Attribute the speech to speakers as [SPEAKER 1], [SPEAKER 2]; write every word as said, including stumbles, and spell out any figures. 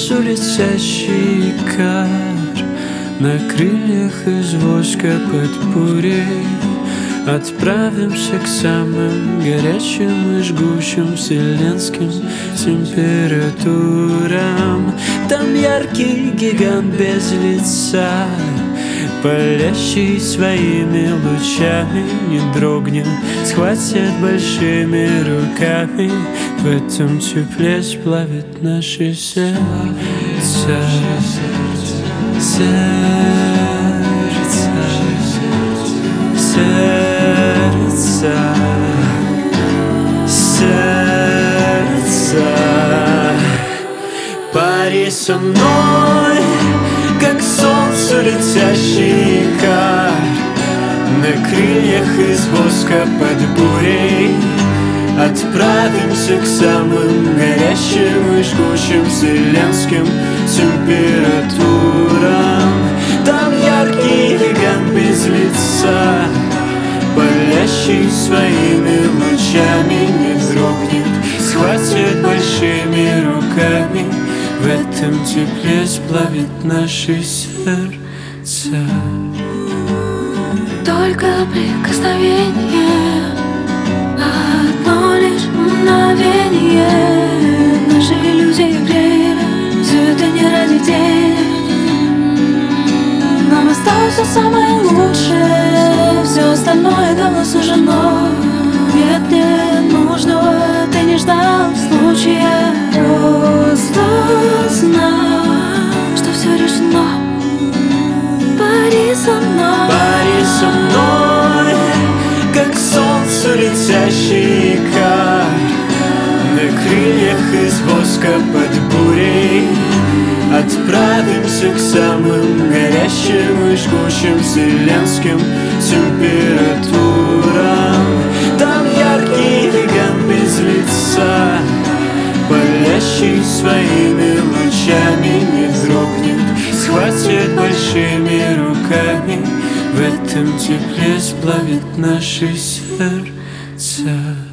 [SPEAKER 1] солнцу летящий икар, на крыльях из воска под бурей отправимся к самым горячим и жгучим вселенским температурам. Там яркий гигант без лица, палящий своими лучами, не дрогнет, схватит большими руками. В этом тепле сплавит наши сердца. Сердца, сердца, сердца. Пари со мной, как солнцу летящий икар, на крыльях из воска под бурей отправимся к самым горящим и жгучим вселенским температурам. Там яркий гигант без лица, палящий своими лучами, не дрогнет, схватит большими руками. В этом тепле сплавит наши сердца.
[SPEAKER 2] Только прикосновение, одно лишь мгновение. Наши иллюзии греют, все это не ради денег. Нам осталось все самое лучшее, все остальное давно сужено. Нет, нет нужного, ты не ждал случая. Просто знай, что все решено. Пари со мной,
[SPEAKER 1] пари со мной, как солнцу летящий икар, на крыльях из воска под бурей отправимся к самым горящим и жгучим вселенским температурам. Там яркий гигант без лица, палящий своими лучами, не дрогнет, схватит большими руками. В этом тепле сплавит наши сердца.